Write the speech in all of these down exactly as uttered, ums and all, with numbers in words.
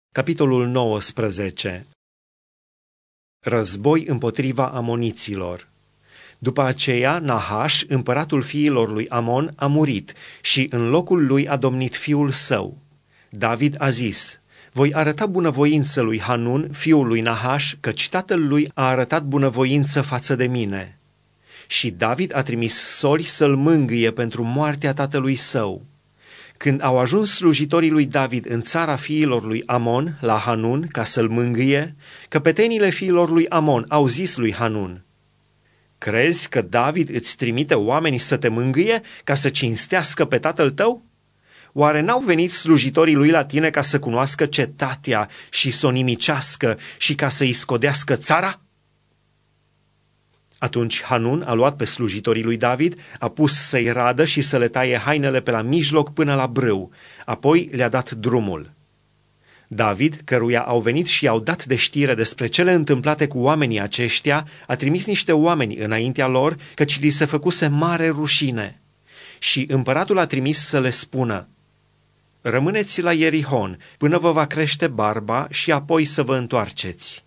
Capitolul nouăsprezece. Război împotriva amoniților. După aceea, Nahaș, împăratul fiilor lui Amon, a murit și în locul lui a domnit fiul său. David a zis: voi arăta bunăvoință lui Hanun, fiul lui Nahaș, căci tatăl lui a arătat bunăvoință față de mine. Și David a trimis sori să-l mângâie pentru moartea tatălui său. Când au ajuns slujitorii lui David în țara fiilor lui Amon, la Hanun, ca să-l mângâie, căpetenile fiilor lui Amon au zis lui Hanun: crezi că David îți trimite oamenii să te mângâie ca să cinstească pe tatăl tău? Oare n-au venit slujitorii lui la tine ca să cunoască cetatea și să o nimicească și ca să-i scodească țara? Atunci Hanun a luat pe slujitorii lui David, a pus să-i radă și să le taie hainele pe la mijloc până la brâu, apoi le-a dat drumul. David, căruia au venit și i-au dat de știre despre cele întâmplate cu oamenii aceștia, a trimis niște oameni înaintea lor, căci li se făcuse mare rușine. Și împăratul a trimis să le spună: rămâneți la Ierihon până vă va crește barba și apoi să vă întoarceți.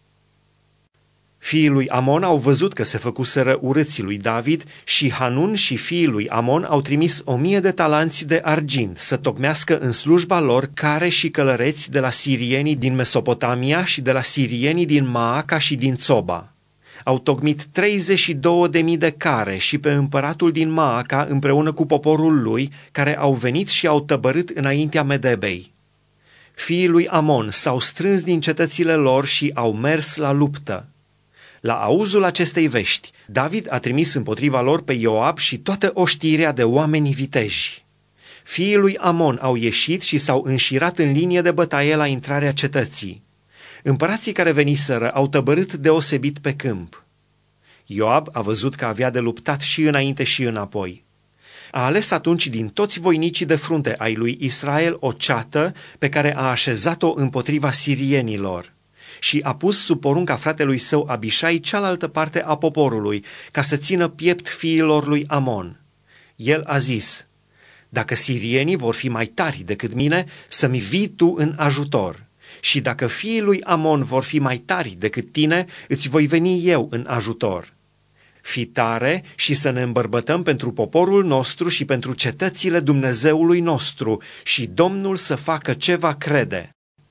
Fiii lui Amon au văzut că se făcuseră urâții lui David și Hanun și fiii lui Amon au trimis o mie de talanți de argint să tocmească în slujba lor care și călăreți de la sirienii din Mesopotamia și de la sirienii din Maaca și din Țoba. Au tocmit treizeci și două de mii de care și pe împăratul din Maaca împreună cu poporul lui, care au venit și au tăbărât înaintea Medebei. Fiii lui Amon s-au strâns din cetățile lor și au mers la luptă. La auzul acestei vești, David a trimis împotriva lor pe Ioab și toată oștirea de oameni viteji. Fiii lui Amon au ieșit și s-au înșirat în linie de bătaie la intrarea cetății. Împărații care veniseră au tăbărât deosebit pe câmp. Ioab a văzut că avea de luptat și înainte și înapoi. A ales atunci din toți voinicii de frunte ai lui Israel o ceată pe care a așezat-o împotriva sirienilor și a pus sub porunca fratelui său Abișai cealaltă parte a poporului, ca să țină piept fiilor lui Amon. El a zis: dacă sirienii vor fi mai tari decât mine, să-mi vii tu în ajutor. Și dacă fiii lui Amon vor fi mai tari decât tine, îți voi veni eu în ajutor. Fii tare și să ne îmbărbătăm pentru poporul nostru și pentru cetățile Dumnezeului nostru, și Domnul să facă ce va crede.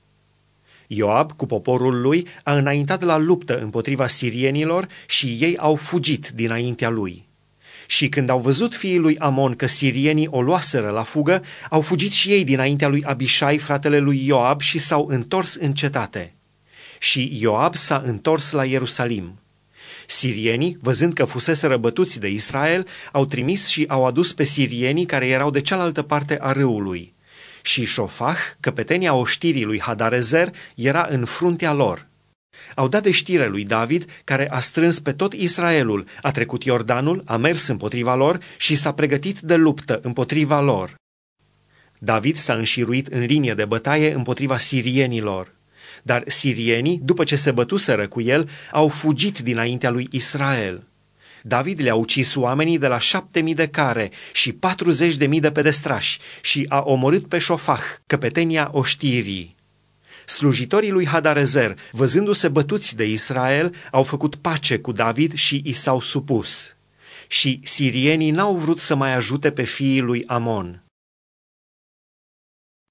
Ioab, cu poporul lui, a înaintat la luptă împotriva sirienilor și ei au fugit dinaintea lui. Și când au văzut fiii lui Amon că sirienii o luaseră la fugă, au fugit și ei dinaintea lui Abișai, fratele lui Ioab, și s-au întors în cetate. Și Ioab s-a întors la Ierusalim. Sirienii, văzând că fuseseră bătuți de Israel, au trimis și au adus pe sirienii care erau de cealaltă parte a râului. Și Șofah, căpetenia oștirii lui Hadarezer, era în fruntea lor. Au dat de știre lui David, care a strâns pe tot Israelul, a trecut Iordanul, a mers împotriva lor și s-a pregătit de luptă împotriva lor. David s-a înșiruit în linie de bătaie împotriva sirienilor. Dar sirienii, după ce se bătuseră cu el, au fugit dinaintea lui Israel. David le-a ucis oamenii de la șapte mii de care și patruzeci de mii de pedestrași și a omorât pe Șofah, căpetenia oștirii. Slujitorii lui Hadarezer, văzându-se bătuți de Israel, au făcut pace cu David și i s-au supus. Și sirienii n-au vrut să mai ajute pe fiii lui Amon.